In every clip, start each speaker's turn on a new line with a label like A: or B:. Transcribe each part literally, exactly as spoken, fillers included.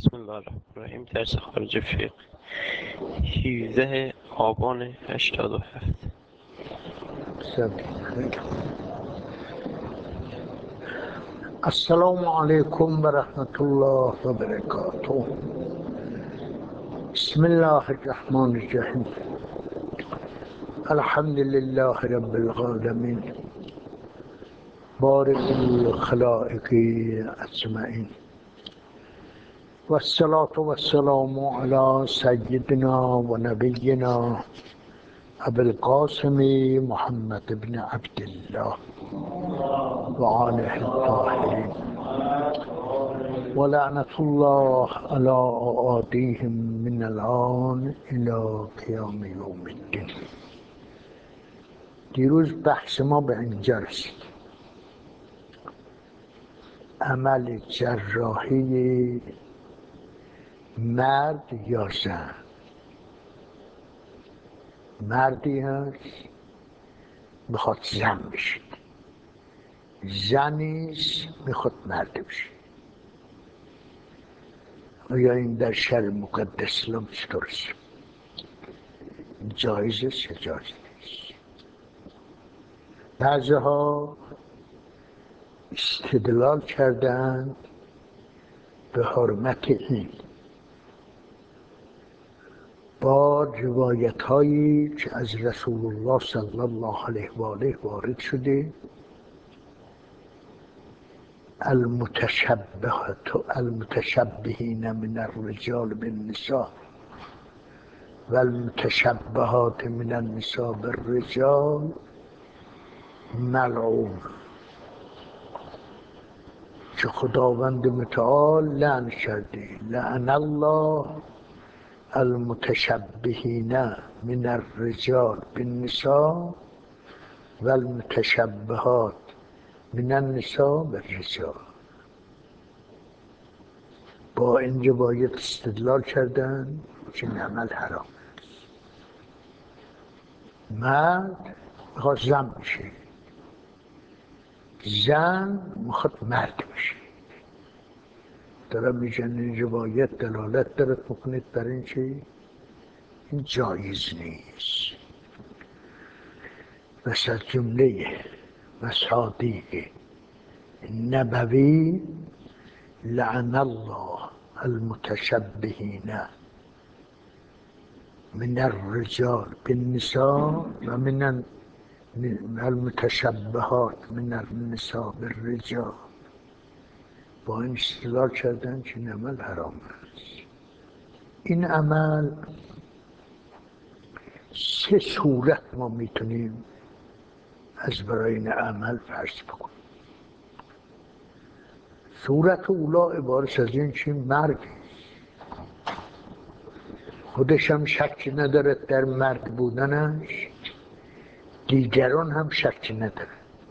A: بسم الله الرحمن الرحیم. درس خارج فقه هفدهم آبان هشتاد و هفت.
B: السلام علیکم و رحمت الله و برکاته. بسم الله الرحمن الرحیم. الحمد لله رب العالمین بارئ الخلائق اجمعین و الصلاة و السلام علی سیدنا و نبینا ابی القاسم محمد بن عبدالله و آله الطاهرین و لعنت الله علی اعادیهم من الان الی قیام یوم الدین. دیروز بحث ما به اینجا رسید. عمل جراحی مرد یا زن. مردی هست میخواد زن بشه، زنیست میخواد مرد بشه. آیا این در شرع مقدس اسلام چطور است؟ جایز است یا جایز نیست؟ بعضی ها استدلال کردند به حرمت این با روایت هایی که از رسول الله صلی الله علیه و آله وارد شده: المتشبهات المتشبهین من الرجال بالنساء و المتشبهات من النساء بالرجال ملعون. که خداوند متعال لعن کرده: لعن الله المتشبهین من الرجال بالنساء و المتشبهات من النساء بالرجال. با این روایت استدلال کردن که این عمل حرام است. مرد میخواد زن بشه، زن میخواد مرد بشه. دارم میگن این روایت دلالت دارد بکنید بر این که این جایز نیست. مثل جمله مصادیق نبوی: لعن الله المتشبهین من الرجال بالنساء و من المتشبهات من النساء بالرجال. با این استدلال کردن که این عمل حرام است. این عمل سه صورت ما میتونیم از برای این عمل فرض بکنیم. صورت اولا عبارت از این که مردی خودش هم شک ندارد در مرد بودنش، دیگران هم شک ندارد،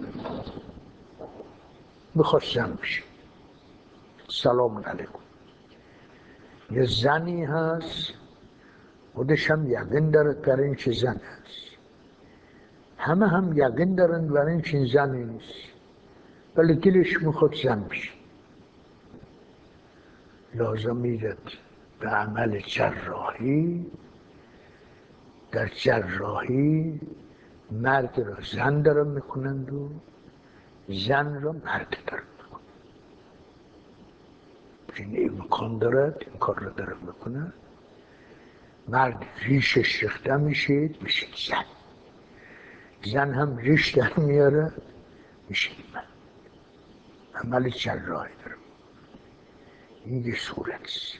B: میخواد زن بشه. سلام علیکم. یه زنی هست خودش هم یقین دارد بر این که زن هست، همه هم یقین دارند بر این که زن نیست، ولی دلش میخواد زن بشه. لازم میرد به عمل جراحی. در جراحی مرد را زن دارن میکنند و زن را مرد دارن میکنند. این امکان دارد این کار را دارن میکنند. مرد ریشش ریخته میشه میشه زن، زن هم ریش در میاره میشه مرد. عمل جراحی دارم. این یه صورت است.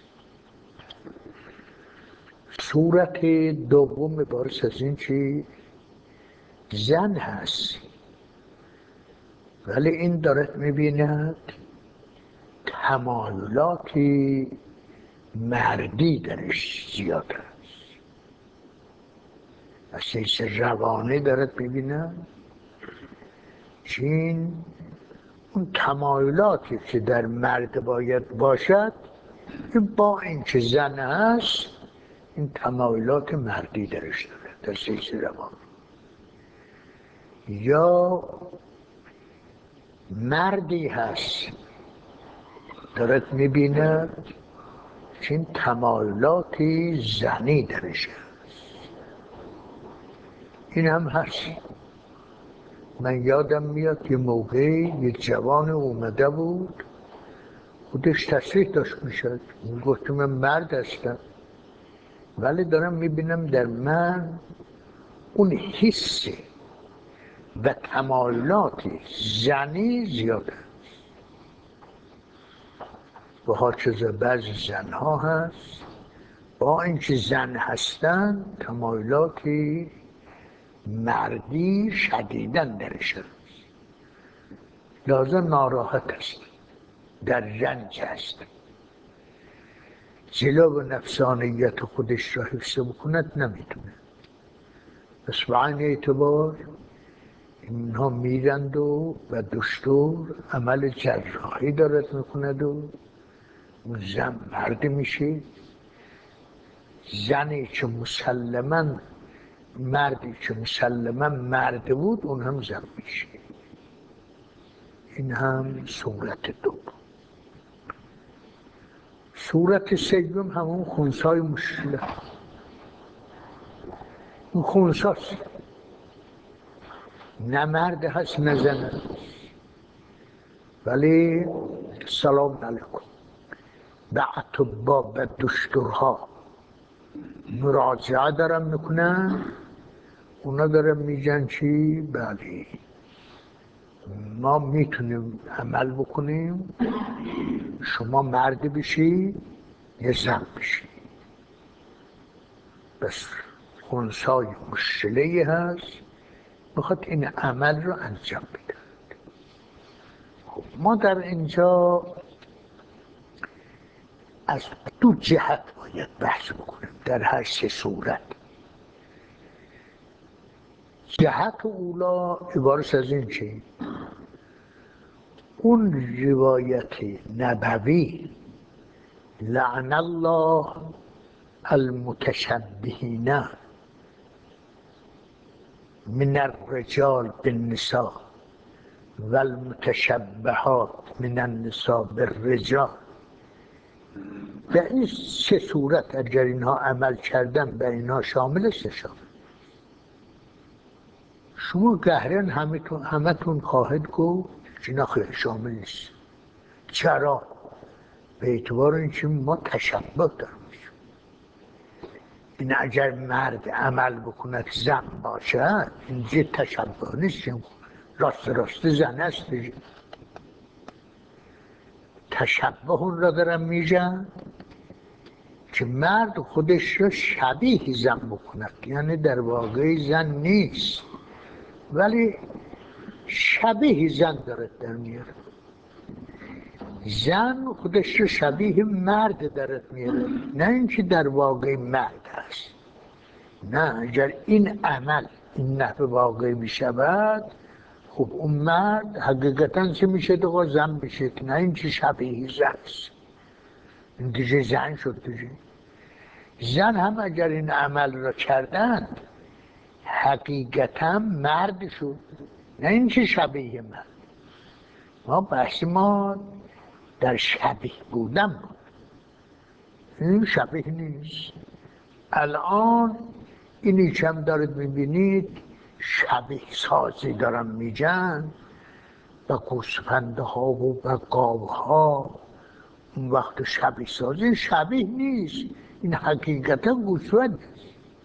B: صورت دوم عبارت از این که زن هست ولی این دارد میبیند تمایلات مردی درش زیاد است. از حیث روانی دارد میبیند که این اون تمایلاتی که در مرد باید باشد، این با این که زن هست این تمایلات مردی درش داره در حیث روانی. یا مردی هست دارد میبیند این تمایلاتی زنی درش هست. این هم هست. من یادم میاد یه موقعی یک جوان اومده بود، خودش تصریح داشت میشد، گفت من مرد هستم ولی دارم میبینم در من اون حسی و تمایلات زنی زیاده. و هاچیزه بعضی زنها هست با اینکه زن هستن تمایلاتی مردی شدیدن درش هست، لازم ناراحت هست، در رنج هست، جلو و نفسانیت خودش را حفظ بکند نمیتونه. پس به این اعتبار اینها میرند و و دکتر عمل جراحی دارد میکند و اون زن مرد میشه. زنی که مسلما مردی که مسلما مرد بود اون هم زن میشه. این هم صورت دو. صورت سوم همون خنثای مشکله. اون خنثاست، نه مرد هست نه زن هست، ولی سلام علیکم به اطبا به دکترها مراجعه دارم میکنن، اونا دارم میگن چی؟ بله ما میتونیم عمل بکنیم، شما مرد بشی یه زن بشی. بس خنثای مشکله‌ای هست میخواد این عمل رو انجام بده. خب ما در اینجا از دو جهت باید بحث بکنیم در هر سه صورت. جهت اولا عبارت از این چی؟ اون روایت نبوی لعن الله المتشبهین من الرجال بالنساء و المتشبهات من النساء بالرجال، به این سه صورت اگر اینها عمل کردن به اینها شامل شد. شما گهرن همتون همتون خواهد گفت که نخیر شامل نیست. چرا؟ به اعتبار اینکه ما تشبه داریم. این اگر مرد عمل بکند زن باشد اینجا تشبه نیست، راست راست زن است. تشبه اون را دارم میگن که مرد خودش را شبیه زن بکند، یعنی در واقع زن نیست ولی شبیه زن دارد در میاره. زن خودش رو شبیه مرد دارد میاره، نه اینکه در واقع مرد هست. نه، اگر این عمل این نحو واقع میشود خب اون مرد حقیقتا چه میشه؟ دقیقا زن میشه، نه اینکه شبیه زن است. این دیگه زن شد دیگه. زن هم اگر این عمل را کردند حقیقتا مرد شد، نه اینکه شبیه مرد. ما بحث ما در شبیه بودن بود، این شبیه نیست. الان اینی که هم دارید میبینید شبیه سازی دارم میگن و گوسفنده ها و و گاو ها، اون وقت شبیه سازی شبیه نیست، این حقیقتا گوسفند است،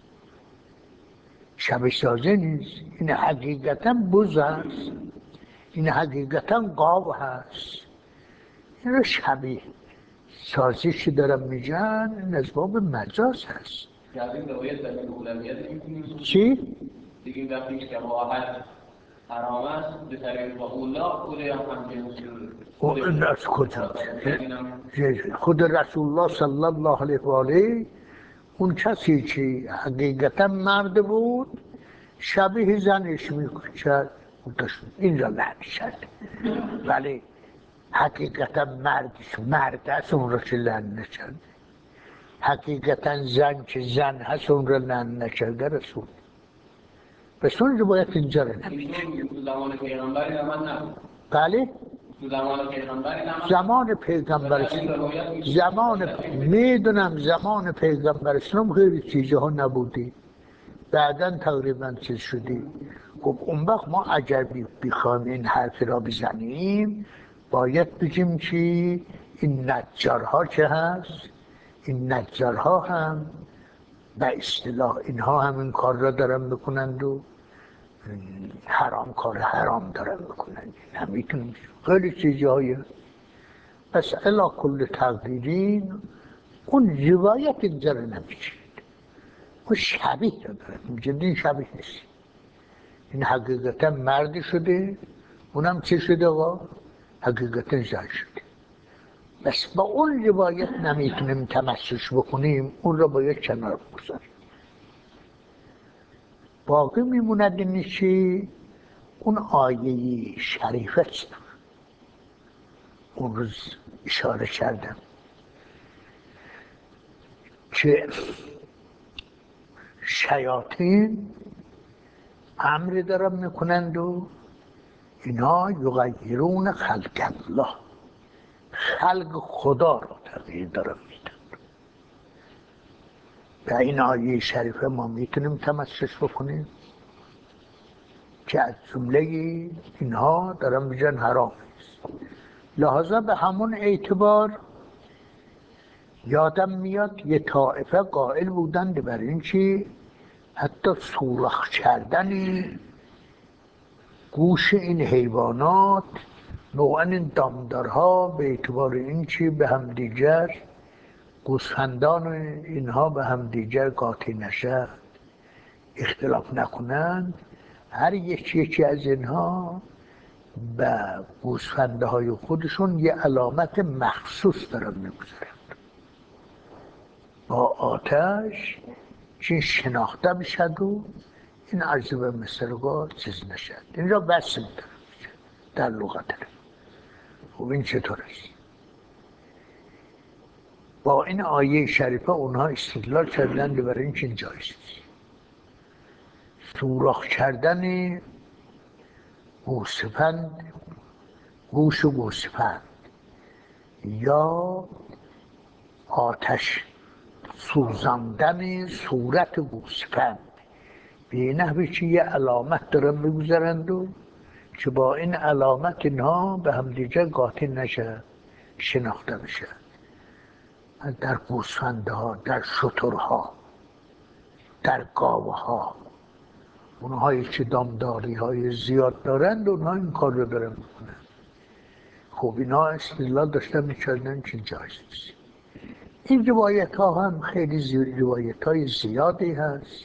B: شبیه سازی نیست. این حقیقتا بز است، این حقیقتا گاو هست. این رو شبیه سازیشی دارم میگن، این از باب مجاز هست. چی؟
C: دیگه وقتی که واحد حرام است به طریق اولا اولی هم هم
B: این از کجا؟ خود رسول الله صلی الله علیه و آله اون کسی که حقیقتا مرد بود شبیه زنش میکرد، این را لحن کرد، ولی حقیقتا مردش مرد هست اون را که لحن نکرد. حقیقتا زن که زن هست اون را لحن نکرده رسول. پس اون رو باید اینجا رو نمیشه.
C: زمان پیغمبری عمل نبود.
B: بله؟
C: تو زمان پیغمبر نماز
B: زمان پیغمبر زمان میدونم زمان پیغمبر اسلام خیلی چیزها نبودی، بعدا تقریبا چیز شدی. خب اون وقت ما اگر بخوایم این حرف را بزنیم باید بگیم که این نجارها چه هست؟ این نجارها هم به اصطلاح اینها هم این کار را دارن میکنند و حرام کار حرام دارن میکنند. هم میتونیم خیلی چیزهای پس الا کل تقدیرین اون روایت اینجا رو نمیشید، اون شبیه رو داره، جدی شبیه نیست. این حقیقتا مرد شده، اونم چه شده آقا؟ حقیقتا زن شده. بس با اون روایت نمیتونیم تمسک بکنیم، اون رو باید کنار بگذاریم. باقی میموند اینه که اون آیه شریفه است. اون روز اشاره کردم که شیاطین امر دارن میکنند و اینا یغیرون خلق الله، خلق خدا رو تغییر دارن میدن. به این آیه شریفه ما میتونیم تمسک بکنیم که از جمله اینها دارن میگن حرام است. لحاظا به همون اعتبار یادم میاد یه طائفه قائل بودند بر این که حتی سوراخ کردن گوش این حیوانات نوعا این دامدارها به اعتبار این که به همدیگر گوسفندان اینها به همدیگر قاطی نشد، اختلاف نکنند، هر یکی یکی از اینها به گوسفنده های خودشون یه علامت مخصوص دارن میگذارند با آتش که شناخته بشد و این عرضه به مثلگاه چیز نشد. این را بس میدارم در لغت دارم. خب این چطور است؟ با این آیه شریفه اونها استدلال کردند برای این که جایز است. سوراخ کردن گوسفند، گوش و گوسفند یا آتش سوزاندن صورت گوسفند به نحوی که یه علامت دارن میگذارند و که با این علامت اینها به همدیگر قاطی نشد، شناخته بشه. در گوسفندها، در شترها، در گاوها، اونهایی که دامداری های زیاد دارند اونها این کار رو دارن میکنن. خب اینا استدلال داشتن میکردن که جایز نیست. این روایت ها هم خیلی روایت های زیادی هست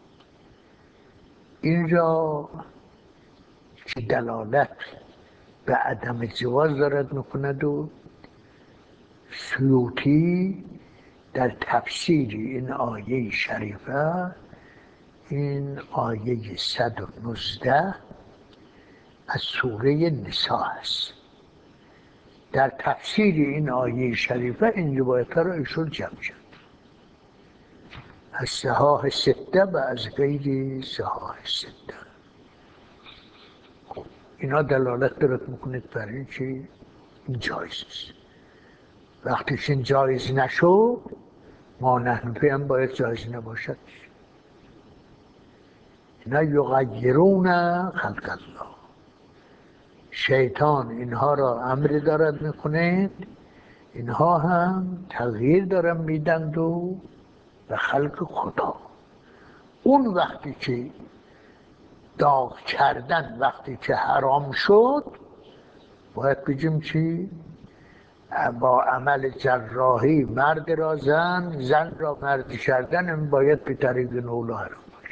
B: اینجا که دلالت به عدم جواز دارد میکند و سیوطی در تفسیر این آیه شریفه، این آیه صد و نوزده از سوره نساء است، در تفسیر این آیه شریفه این روایت رو ایشون جمع کرد از صحاح سته و از غیر صحاح سته. اینا دلالت دارد میکنید بر این که این جایز است. وقتی که این جایز نشد ما نحنفی هم باید جایز نباشد. اینا یغیرون خلق الله، شیطان اینها را امر دارد میکنه اینها هم تغییر دارن میدند و به خلق خدا. اون وقتی که داغ کردن وقتی که حرام شد باید بگیم چی؟ با عمل جراحی مرد را زن، زن را مرد کردن باید به طریق نولا حرام باشه.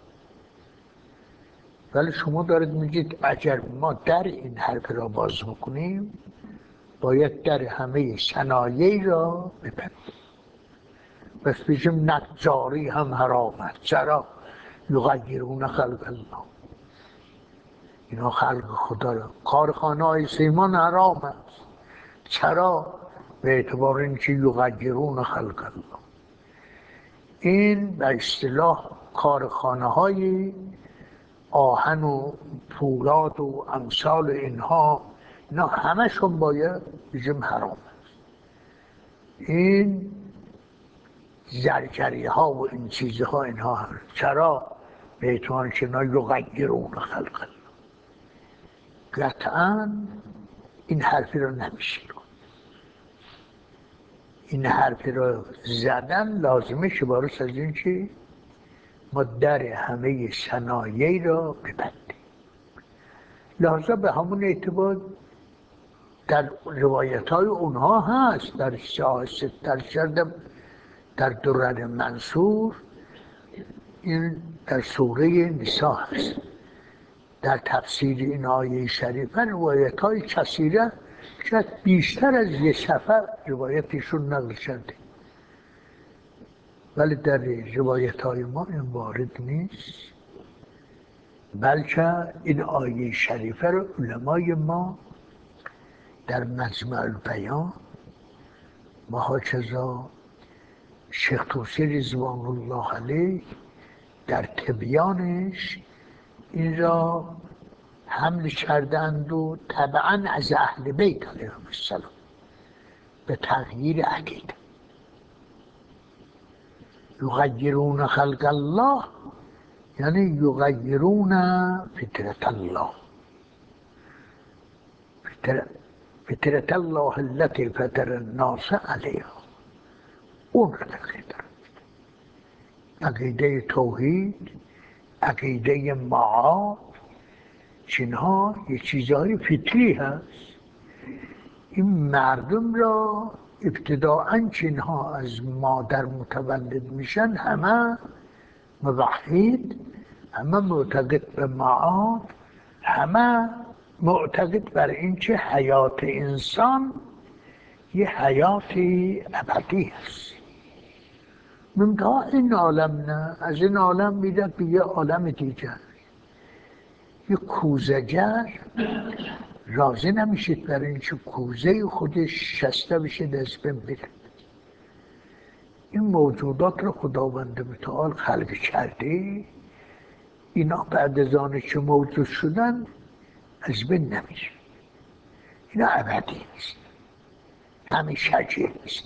B: ولی شما دارید میگید اگر ما در این حرف را باز میکنیم باید در همه صنایع را ببندیم. بس بگیم نجاری هم حرامت. چرا؟ یغیرون خلق الله، اینا خلق خدا را. کارخانه های سیمان حرام است. چرا؟ به اعتبار اینکه یغیرون خلق الله. این به اصطلاح کارخانه های آهن و پولاد و امثال اینها اینا همشون باید بگیم حرام است. این زرگری ها و این چیزها اینها هست. چرا؟ به اعتبار که اینا یغیرون خلق الله. قطعا این حرفی رو نمیشه. این حرفی رو زدن لازمه که بارس از این چی؟ ما در همه صنایعی را ببندیم. لحظه به همون اعتبار در روایت های اونها هست، در شاه ستر شدم در درر منصور، این در سوره نساء هست. در تفسیر این آیه شریفه روایت های کثیره شاید بیشتر از یک صفحه روایتشون نقل شده، ولی در روایت های ما این وارد نیست، بلکه این آیه شریفه رو علمای ما در مجمع البیان محاکزا شیخ طوسی رضوان الله علیه در تبیانش این را حمل کردند و طبعا از اهل بیت علیهم السلام به تغییر عقیده. یغیرون خلق الله یعنی یغیرون فطرت الله، فطرت الله التي فطر الناس علیها، اون را تغییر دارد. عقیده توحید، عقیده معاد، چینها یه چیزهای فطری هست. این مردم را ابتداعاً چینها از مادر متولد میشن همه موحد، همه معتقد به معاد، همه معتقد بر این که حیات انسان یه حیات ابدی است. منتها این عالم نه، از این عالم میره به یه عالم دیگر. یه کوزه‌گر راضی نمیشید برای اینکه کوزه خودش شسته بشه دست بین بره. این موجودات رو خداوند متعال خلق کرده، اینا بعد از آن که موجود شدن از بین نمیشه. اینا ابدی است، همیشگی است.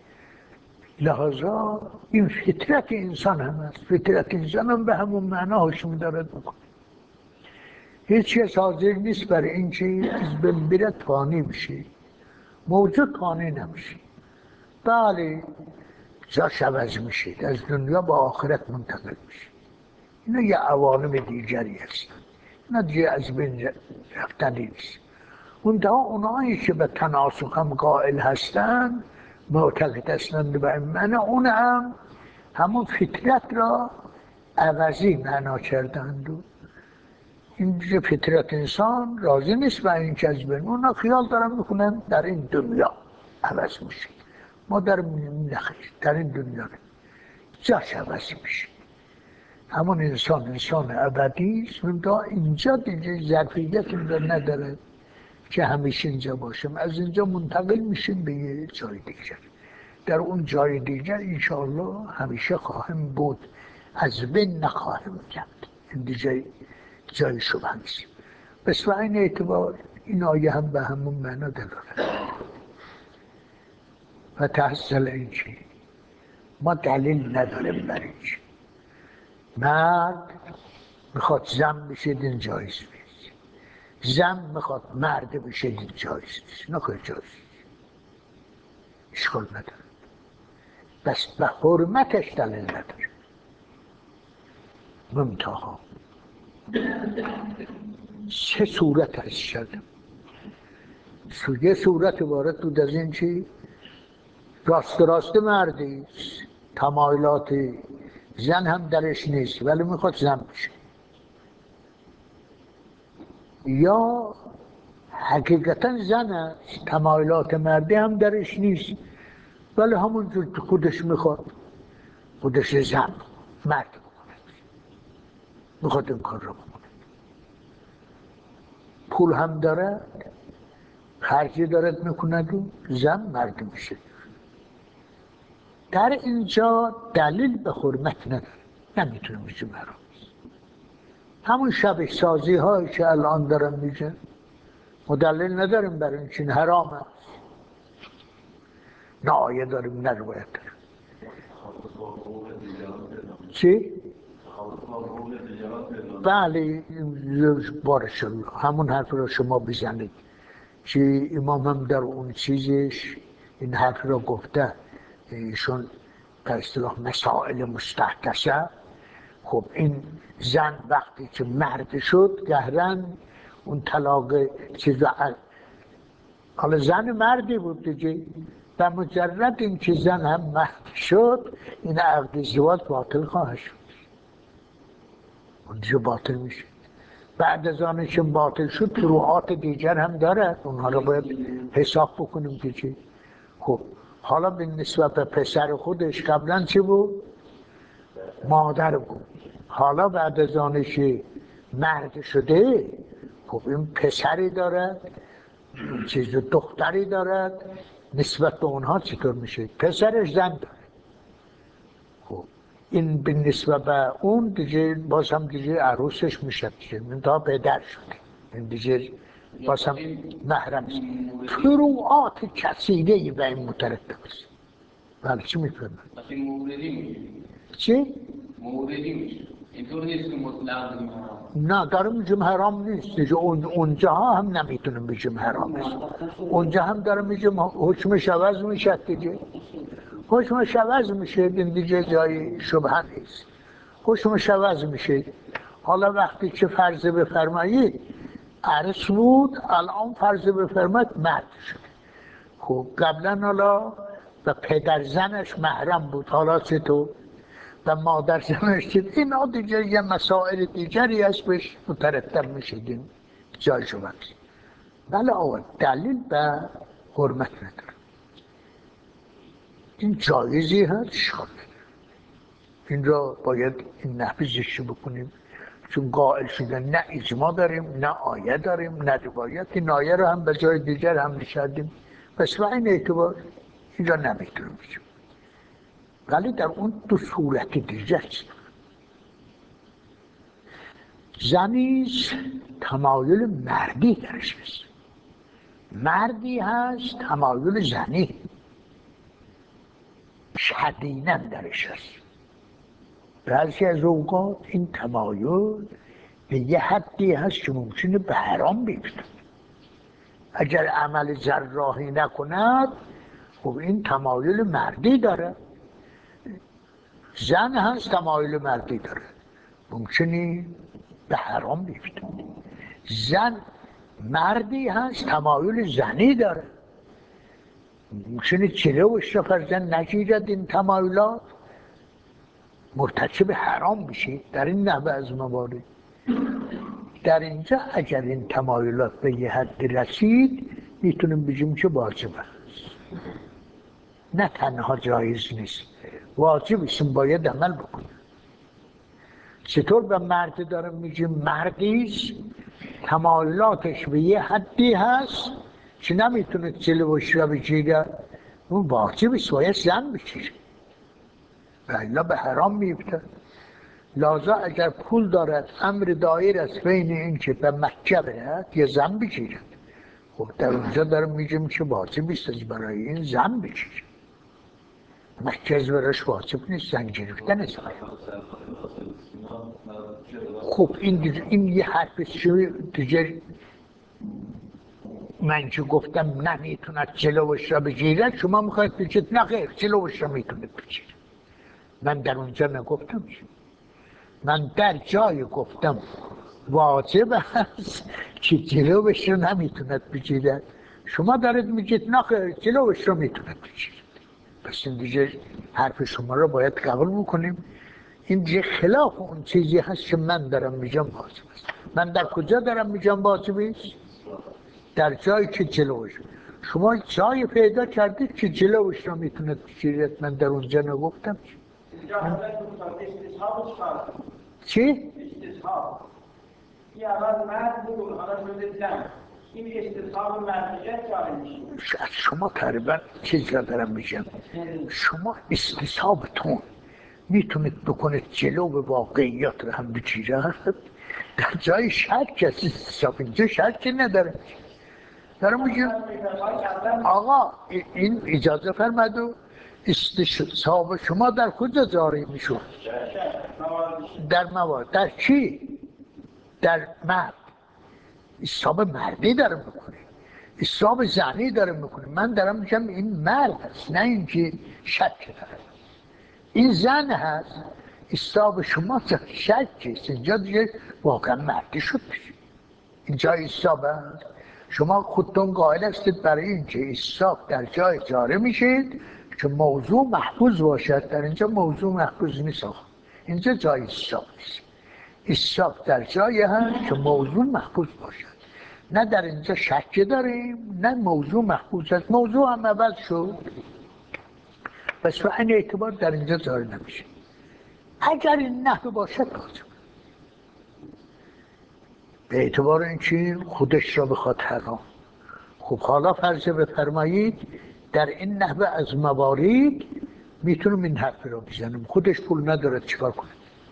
B: لحاظا این فطرت انسان هم است. فطرت انسان هم به همون معنا حکم دارد بکنه. هیچ چیز حاضر نیست برای این که از بین بره فانی بشه. موجود فانی نمیشه. بله جاش عوض میشه، از دنیا با آخرت منتقل میشه. اینا یه عوالم دیگری هستن، اینا دیگه از بین رفتنی نیست. منتها اونایی که به تناسخ هم قائل هستن معتقد هستند به این معنی، اون هم همون فطرت را عوضی معنا کردند. این فطرت انسان راضی نیست به این که از بین، اونا خیال دارن میکنن در این دنیا عوض میشه. ما در نخیر در این دنیا جاش عوض میشه. همون انسان انسان ابدی است، منتها اینجا دیگه ظرفیت اینجا نداره که همیشه اینجا باشیم. از اینجا منتقل میشیم به یه جای دیگر. در اون جای دیگر انشاءالله همیشه خواهم بود، از بین نخواهم کرد. این دیگه جای شبه نیست. بس به این اعتبار این آیه هم به همون معنا دلالت و تحصل این چی؟ ما دلیل نداریم برای چی. مرد میخواد زن بشید این جایز نیست، زن میخواد مرد بشید این جایز نیست، نخواه جایز نیست، اشکال نداره. بس به حرمتش دلیل نداره. منتها چه صورت هست شدم؟ یه صورت وارد بود از این چی؟ راست راست مردی تمایلات زن هم درش نیست ولی میخواد زن بشه، یا حقیقتا زن است تمایلات مردی هم درش نیست ولی همونجور که خودش میخواد خودش زن مرد بکنه، میخواد این کار رو بکنه. پول هم داره، خرجی دارد میکند و زن مرد میشه. در اینجا دلیل به حرمت نداره، نمیتونه میشه مرام. همون شبه سازی هایی که الان دارن میشه ما دلیل نداریم برای این چین حرام است، نه آیه داریم نه روایت داریم. چی؟ بله بارش الله همون حرف رو شما بزنید که امام هم در اون چیزش این حرف رو گفته، ایشون به اصطلاح مسائل مستحدثه. خب این زن وقتی که مرد شد گهرن اون طلاق چیز حالا زن مردی بود دیگه، در مجرد این که زن هم مرد شد این عقد ازدواج باطل خواهد شد، اونجا باطل میشه. بعد از آنش باطل شد فروعات دیگر هم داره، اونها رو باید حساب بکنیم که چی. خب حالا به نسبت به پسر خودش قبلا چی بود؟ مادر بود. حالا بعد از آنش مرد شده خب این پسری دارد، چیز دختری دارد، نسبت به اونها چطور میشه؟ پسرش زن داره. خب این به نسبت به اون دیگه باز هم دیگه عروسش میشه، این تا پدر شده، این دیگه باز هم محرم است. فروعات کثیره‌ای به این مترتب است. بله چی میفهمن؟
C: موردی میشه.
B: چی؟
C: موردی میشه. اینطور نیست که مطلق
B: نه دارم میگم حرام نیست دیگه، اون اونجا هم نمیتونم بگم حرام است. اونجا هم دارم میگم حکمش عوض میشه دیگه، حکمش عوض میشه، این دیگه جای شبهه نیست، حکمش عوض میشه. حالا وقتی که فرض بفرمایید عرس بود الان فرض بفرمایید مرد شد، خب قبلا حالا و پدر زنش محرم بود، حالا چطور؟ و مادر زنش چید؟ اینا دیگه یه مسائل دیگری هست بهش مترتب میشدیم جای شما. بله آقا دلیل به حرمت نداره، این جایزی هست شامل، این را باید این نفیزش بکنیم، چون قائل شدن نه اجماع داریم نه آیه داریم نه روایت. این آیه رو هم به جای دیگر هم نشدیم، پس به این اعتبار اینجا نمیتونیم بشیم. ولی در اون دو صورت دیگه است. زنیش تمایل مردی درش هست، مردی هست تمایل زنی شدیداً درش هست. بعضی از اوقات این تمایل به یه حدی هست که ممکنه به حرام بیفته. اگر عمل جراحی نکند خب این تمایل مردی داره، زن هست تمایل مردی داره، ممکنه به حرام بیفته. زن مردی هست تمایل زنی داره، ممکنه جلوش را فرزن نگیرد، این تمایلات مرتکب حرام بشه. در این نحوه از موارد در اینجا اگر این تمایلات به یه حد رسید میتونیم بگیم که واجب است، نه تنها جایز نیست، واجب است، باید عمل بکنیم. چطور به مرد دارم میگیم مردیست تمایلاتش به یه حدی هست که نمیتونه جلوش را بگیره، اون واجب است باید زن بگیره و الا به حرام میفته. لازم اگر پول دارد امر دایر است بین این که به مکه برد یا زن بگیرد، خب در اونجا دارم میگم که واجب است برای این زن بگیره، مکه از براش واجب نیست، زن گرفتن است. خب این این یه حرف دیگه، من که گفتم نمیتوند جلوش را بگیرد شما میخواید بگید نه خیر جلوش را میتوند بگیرد، من در اونجا نگفتم، من در جای گفتم واجب است که جلوش رو نمیتوند بگیرد، شما دارید میگید نه خیر جلوش رو میتوند بگیرد. پس این دیگه حرف شما رو باید قبول بکنیم، این دیگه خلاف اون چیزی هست که من دارم میگم واجب است. من در کجا دارم میگم واجب است؟ در جایی که جلوش، شما جای پیدا کردید که جلوش رو میتوند بگیرد، من در اونجا نگفتم. چی؟
D: استصحاب. این اول مرد بود حالا شده زن. این استصحاب مردیت جاری میشه.
B: از شما تقریبا چیز را دارم میگم، شما استصحابتون میتونید بکنید جلو به واقعیات رو هم بگیرد، در جای شک هست استصحاب، اینجا شک نداره. دارم میگم آقا این اجازه فرمود و استصحاب شما در کجا جاری میشود؟ در موارد. در چی؟ در مرد. استصحاب مردی داره میکنه، استصحاب زنی داره میکنه. من دارم میگم این مرد هست، نه اینکه شک داره. این زن هست، استصحاب شما شکیست. اینجا دیگه واقعا مردی شد. اینجا استصحاب هست. شما خودتون قائل هستید برای اینکه استصحاب در جای جاری میشید که موضوع محفوظ باشد. در اینجا موضوع محفوظ نیست. اینجا جای استصحاب نیست. استصحاب در جایی هست که موضوع محفوظ باشد. نه در اینجا شک داریم، نه موضوع محفوظ است. موضوع هم عوض شد، پس به این اعتبار در اینجا جاری نمیشه. اگر این نحوه باشد لازم به اعتبار اینکه خودش را بخواد حرام. خب حالا فرض بفرمایید در این نحوه از موارد میتونم این حرف را بزنم، خودش پول نداره چیکار کنه؟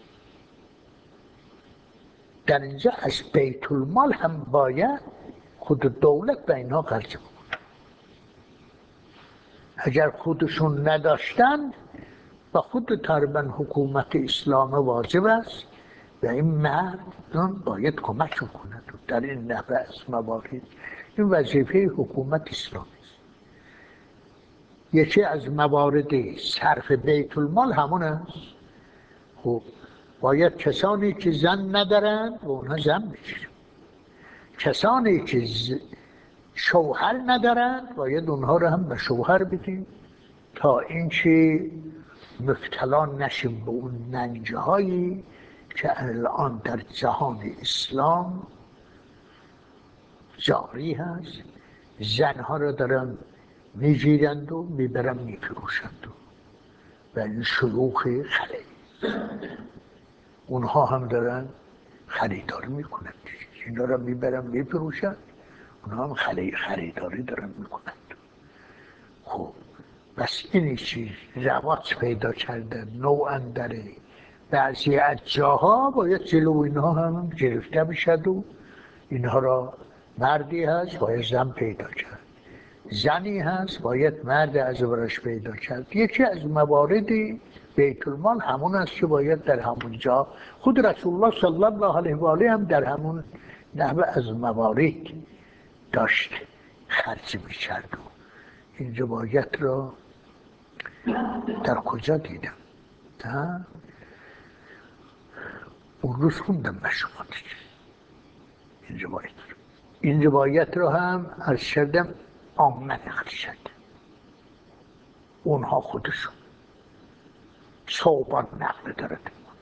B: در اینجا از بیت المال هم باید خود دولت به اینها خرج کنه. اگر خودشون نداشتن و خود تقریبا حکومت اسلام واجب است و این مردم باید کمک کنند در این نحوه از موارد. این وظیفه حکومت اسلامی است. یکی از موارد صرف بیت المال همون است. خب باید کسانی که زن ندارند و اونها زن بشن، کسانی که شوهر ندارند باید اونها رو هم به شوهر بدیم تا اینکه مبتلا نشیم به اون ننجهایی که الان در جهان اسلام جاری هست. زنها رو دارن میگیرند و میبرن میفروشند و این شلوغ خلیل اونها هم دارن خریداری میکنند. اینا رو میبرن میفروشند، اونها هم خریداری دارن میکنند. خب بس اینی چیز رواج پیدا کرده نوعا داره. بعضی از جاها باید جلو اینها هم گرفته بشد و اینها را مردی هست باید زن پیدا کرد، زنی هست باید مرد از برش پیدا کرد. یکی از موارد بیت المال همون است که باید در همون جا خود رسول الله صلی الله علیه و آله هم در همون نحوه از موارد داشت خرج می‌کرد. این روایت را در کجا دیدم؟ ها؟ اون روز خوندم به شما دیگه این روایت را. این روایت را هم از شدم عامه نقل شد. اونها خودشون صحبت نقل دارد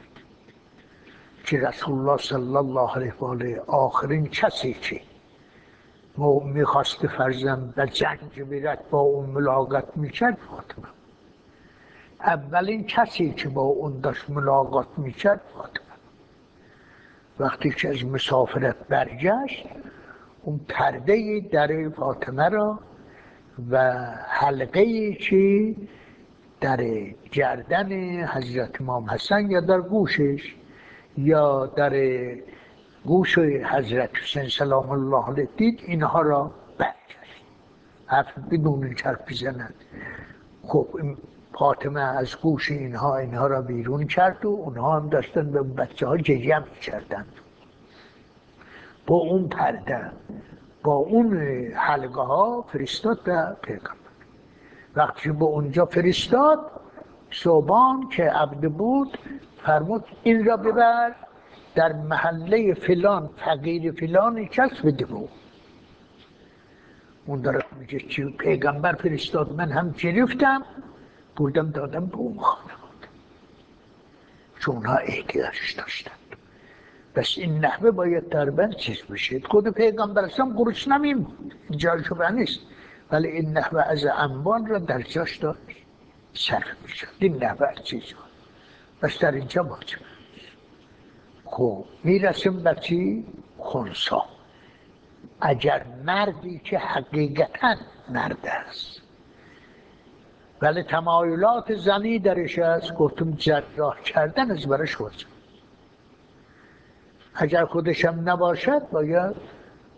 B: که رسول الله صلی الله علیه و آله آخرین کسی که میخواست فرزند به جنگ بیرد با اون ملاقات میکرد فاطمه. اولین کسی که با اون داشت ملاقات میکرد فاطمه. وقتی که از مسافرت برگشت اون پرده در فاطمه را و حلقه‌ای که در گردن حضرت امام حسن یا در گوشش یا در گوش حضرت حسین سلام الله علیه دید، اینها را برگشت حرف بدون چرپی زند. خب فاطمه از گوش اینها اینها را بیرون کرد و اونها هم داشتن به بچه ها گریه می‌کردند. با اون پرده با اون حلقه ها فرستاد به پیغمبر. وقتی به اونجا فرستاد صوبان که عبد بود فرمود این را ببر در محله فلان فقیر فلان کس بده بود. اون داره میگه که پیغمبر فرستاد، من هم گرفتم بردم دادم به اون خانواده چون اونها احتیاجش داشتن. بس این نحوه باید تقریبا چیز بشه. خود پیغمبر اسلام قرش نمیموند، اینجا شبه نیست، ولی این نحوه از اموال را در جاش داشت صرف میشد. این نحوه از چیز ها بس در اینجا واجب. خب میرسیم به چی؟ خنثی. اگر مردی که حقیقتا مرد است ولی تمایلات زنی درش است، گفتم جراح کردن از برش واجب. اگر خودشم نباشد باید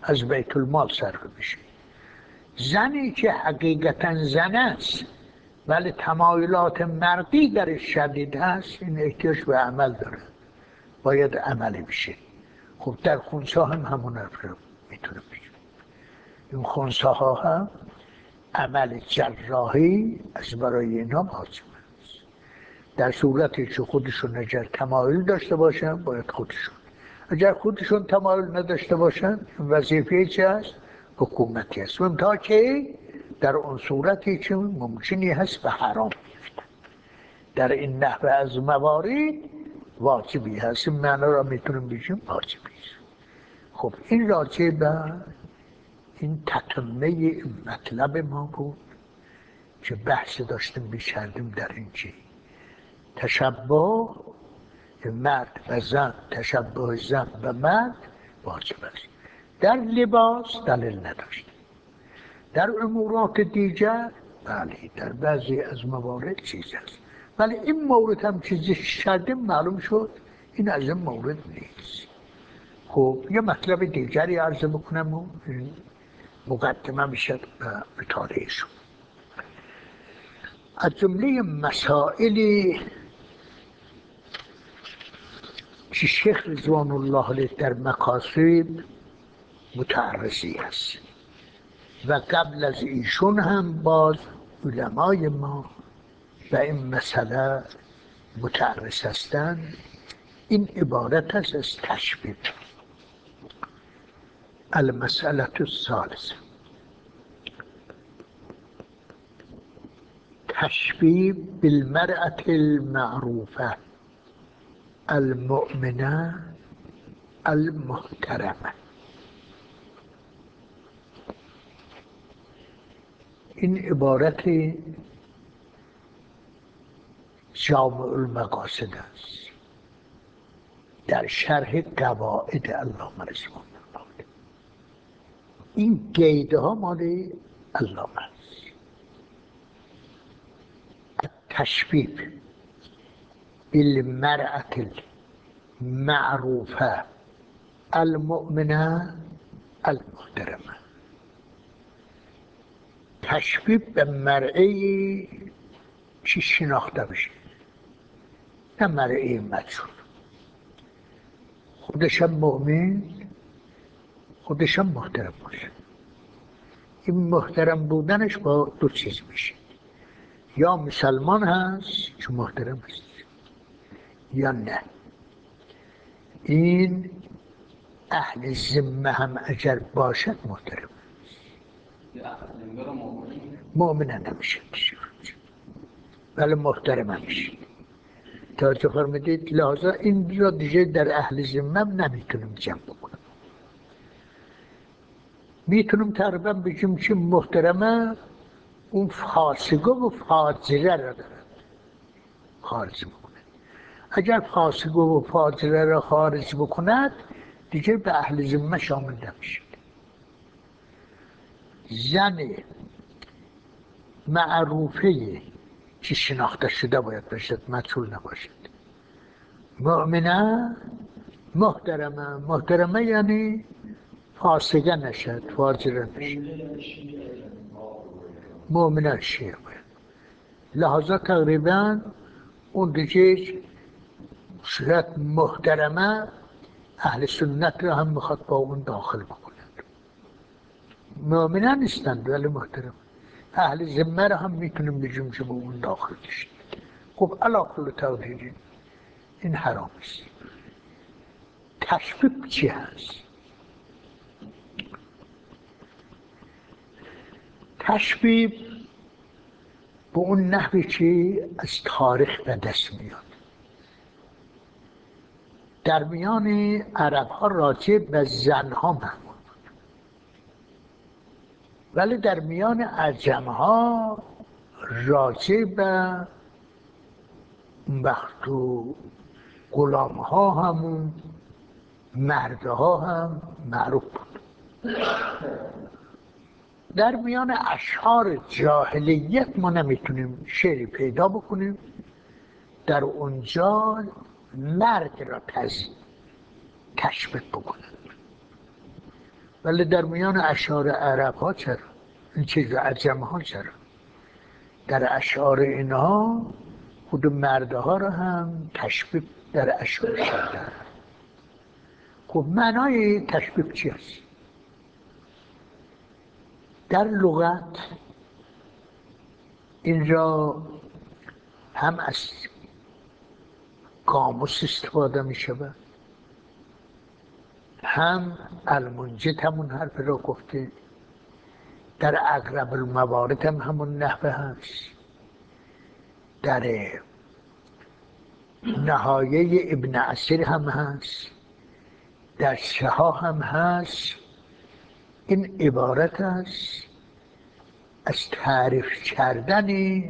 B: از بیت المال صرف میشه. زنی که حقیقتا زن است ولی تمایلات مردی درش شدید هست، این احتیاج به عمل داره، باید عملی بشه. خب در خونسا هم همون رو میتونه بشه. این خونسا ها هم عمل جراحی از برای اینا واجب است. در صورتی که خودشون اگر تمایل داشته باشن باید خودشون، اگر خودشون تمایل نداشته باشن وظیفه چی است؟ حکومتی است. و تا که در اون صورتی که ممکنی هست به حرام بیفتن، در این نحوه از موارد واجبی هست. این معنی را میتونیم بگیم واجبی است. خب این راجع به این تتمه مطلب ما بود که بحث داشتیم بیشتریم در این چی تشبه مرد و زن، تشبه زن و مرد واجب است. در لباس دلیل نداشت. در امورات دیگر بله در بعضی از موارد چیز است، ولی این مورد هم چیزی شدیم معلوم شد این از این مورد نیست. خب یه مطلب دیگری عرض بکنم و مقدمه میشد به تاریخشون. از جمله مسائلی که شیخ رضوان الله علیه در مقاصد متعرضی است و قبل از ایشون هم باز علمای ما به این مسئله متعرض هستند، این عبارت است از تشبیه. المسألة الثالثة تشبیه بالمرأة المعروفة المؤمنة المحترمة. این عبارت جامع المقاصد است در شرح قواعد علامه رضوان الله. این قیده ها مال علامه است. تشبیه بالمرأة المعروفة المؤمنة المحترمة. تشبیه به مرئی چی شناخته بشه، نه مرئی مجهول. خودشم مؤمن، خودشم محترم باشه. این محترم بودنش با دو چیز میشه، یا مسلمان هست که محترم هست یا نه. این اهل ذمه هم اگر باشد محترم مؤمنه نمیشه ولی محترم همیشه. توجه فرمودید؟ لحظه این را دیگه در اهل ذمه نمیتونیم جمع بکنیم. میتونیم تقریبا بگیم که محترمه اون فاسقه و فاجره را دارد خارج بکنه. اگر فاسقه و فاجره را خارج بکند دیگه به اهل ذمه شامل نمیشه. زن معروفه که شناخته شده باید باشد، مجهول نباشد. مؤمنه محترمه، محترمه یعنی فاسقه نشد، فاجره نشد. مؤمنه شیعه باید. لحظه تقریبا اون دیگه صورت محترمه اهل سنت را هم میخواد با اون داخل بکنند. مؤمنه نیستند ولی محترمه. اهل ذمه را هم میتونیم بگیم که با اون داخل بشید. خب علی کل تقدیر این حرام است. تشبیه چی هست؟ تشبیه به اون نحوی که از تاریخ به دست میاد. در میان عرب ها راجع به زن ها معمول بود، ولی در میان عجم ها راجع به وقت و غلام ها هم مردها هم معروف بود. در میان اشعار جاهلیت ما نمیتونیم شعری پیدا بکنیم در اونجا مرد را تشبیه بکنند. ولی در میان اشعار عرب ها چرا؟ این چیز عجم ها چرا؟ در اشعار اینها خود مرده ها را هم تشبیه در اشعار شده. خب معنای تشبیه چی است؟ در لغت اینجا هم از قاموس استفاده می شود، هم المنجد همون حرف را گفته، در اقرب الموارد هم همون نحوه هست، در نهایه ابن عسیر هم هست، در شها هم هست. این عبارت است از تعریف کردن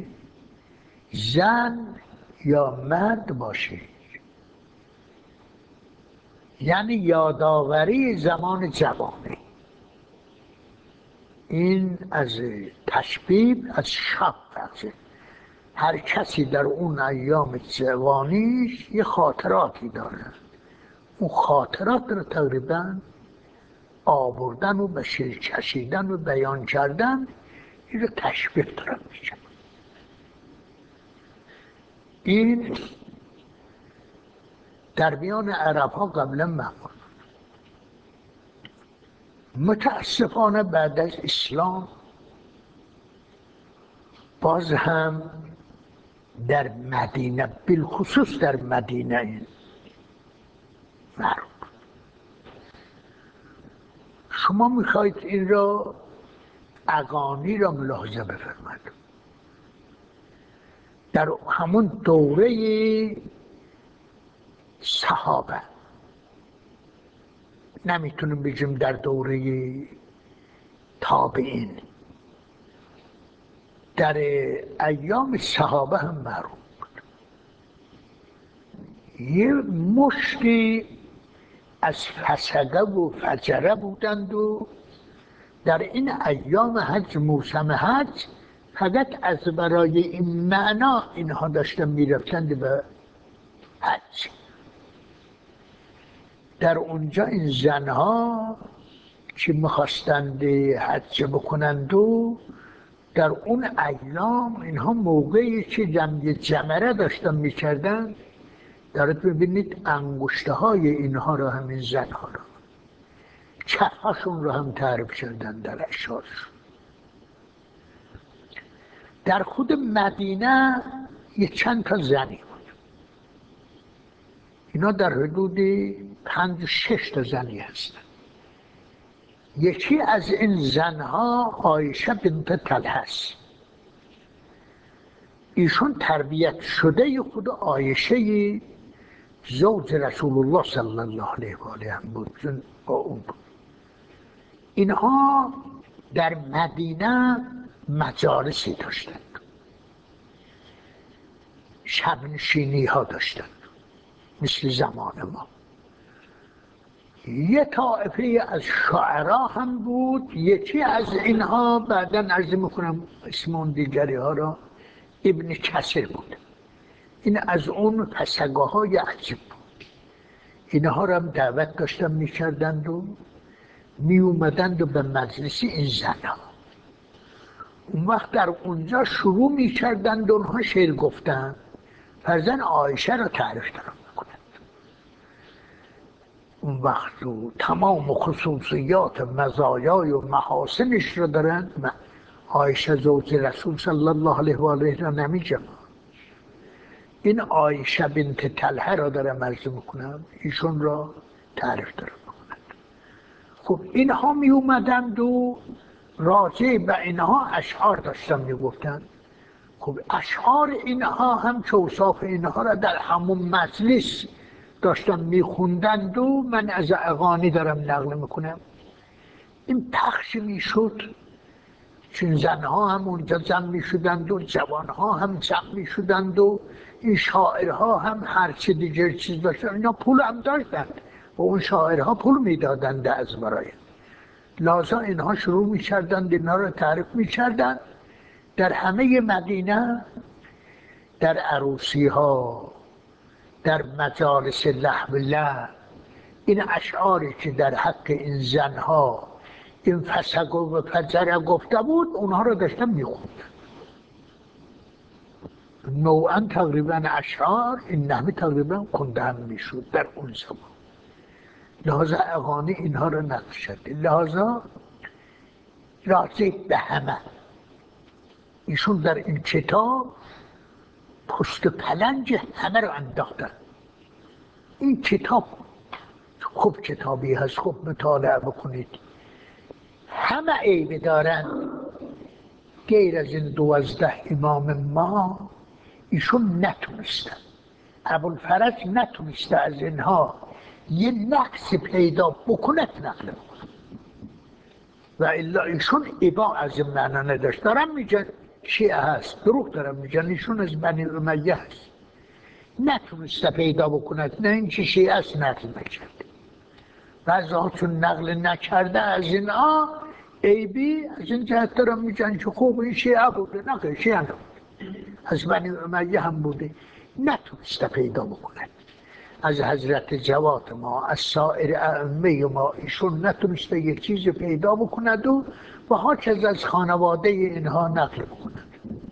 B: زن یا مرد باشه، یعنی یادآوری زمان جوانی. این از تشبیه از شب است. هر کسی در اون ایام جوانیش یه خاطراتی داره، اون خاطرات رو تقریبا آوردن و به شعر کشیدن و بیان کردن، این رو تشبیه دارن میشه. این در میان عرب ها قبلا معمول. متاسفانه بعد از اسلام باز هم در مدینه، بالخصوص در مدینه این معروف. شما میخواید این را اغانی را ملاحظه بفرمایید. در همون دوره صحابه، نمیتونیم بگیم در دوره تابعین، در ایام صحابه هم معروف بود. یه مشتی از فسقه و فجره بودند و در این ایام حج، موسم حج، فقط از برای این معنا اینها داشتن میرفتند به حج. در اونجا این زنها که میخواستند حج بکنند و در اون ایام اینها موقعی که جمع جمره داشتن میکردن، دارد ببینید انگشته های اینها را، همین زنها را، کفشون را هم تعریف کردن در اشعارشون. در خود مدینه یه چند تا زنی بود، اینا در حدود پنج شش تا زنی هستن. یکی از این زنها عایشه بنت طلحه است. ایشون تربیت شده خود عایشه زوج رسول الله صلی الله علیه و آله هم بود، با اون بود. اینها در مدینه مجالسی داشتند، شبنشینی ها داشتند مثل زمان ما. یه طائفه از شاعرها هم بود. یکی از اینها بعداً عرض میکنم اسم اون دیگری ها را، ابن کثیر بود. این از اون فسقه های عجیب بود. اینها را هم دعوت داشتن میکردند و می اومدند و به مجلس این زنها. اون وقت در اونجا شروع میکردند اونها شعر گفتن، فرزن عایشه را تعریف دارم میکنند. اون وقت رو تمام خصوصیات مزایای و محاسنش رو دارند. عایشه زوج رسول صلی الله علیه و آله را نمیگم، این عایشه بنت طلحه را دارم عرض میکنم، ایشون را تعریف دارم میکنند. خب اینها می اومدند و راجع به اینها اشعار داشتن میگفتند. خب اشعار اینها هم که اوصاف اینها را در همون مجلس داشتن میخوندند و من از اغانی دارم نقل میکنم. این پخش میشد، چون زنها هم اونجا جمع میشدند و جوانها هم جمع میشدند و این شاعرها هم هرچی دیگر چیز داشتن، اینا پول هم داشتند و اون شاعرها پول میدادند از برای لازم. اینها شروع میکردند اینا رو تعریف میکردند در همه مدینه، در عروسی ها، در مجالس لهو لعب. این اشعاری که در حق این زنها این فسق و فجر گفته بود اونها رو داشتم میخوندن. نوعا تقریبا اشعار این نحوی تقریبا خونده هم میشد در اون زمان. لحاظا اغانی اینها رو نقشد، لحاظا راجع به همه ایشون در این کتاب پشت پلنج همه رو انداختن. این کتاب خوب کتابی هست، خوب مطالعه بکنید. همه عیب دارند غیر از این دوازده امام ما ایشون نتونستن، ابوالفرج نتونسته از اینها یه نقص پیدا بکند نقل بکند و الا ایشون ابا از این معنا نداشت. دارم میگن شیعه هست، دروغ دارم میگن، ایشون از بنی امیه هست، نتونسته پیدا بکند، نه اینکه شیعه است نقل نکرده. بعضا چون نقل نکرده از اینها عیبی از این جهت دارم میگن که خوب این شیعه بوده، نه شیعه نبوده، از بنی امیه هم بوده، نتونسته پیدا بکند. از حضرت جواد ما، از سایر ائمه ما ایشون نتونسته یک چیز پیدا بکند و و هاکذا از خانواده اینها نقل بکند.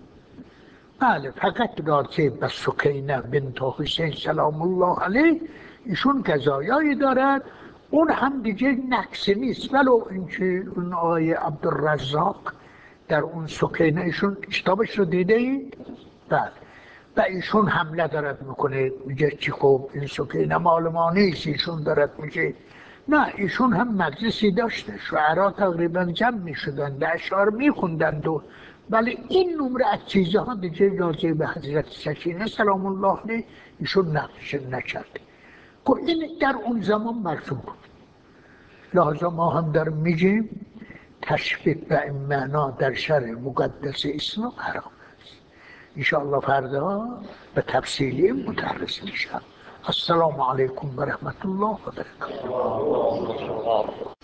B: بله، فقط راجع به سکینه بنت حسین سلام الله علیه ایشون قضایایی دارد، اون هم دیگه نقص نیست. ولو اینکه اون آقای عبدالرزاق در اون سکینه ایشون کتابش رو دیده اید؟ بله. و ایشون حمله دارد میکنه، میگه چی خوب این سکینه مال ما نیست، ایشون دارد میگه نه، ایشون هم مجلسی داشته، شعرا تقریبا جمع میشدند، اشعار میخوندند و ولی این نمره از چیزها دیگه راجع به حضرت سکینه سلام الله علیه ایشون نقش نکرده. خب این در اون زمان مرسوم بود، لحظا ما هم در میگیم تشبیه به این معنا در شرع مقدس اسلام حرام است. انشاءالله فردا به تفصیلی متعرض میشم. السلام علیکم و رحمت الله و برکاته.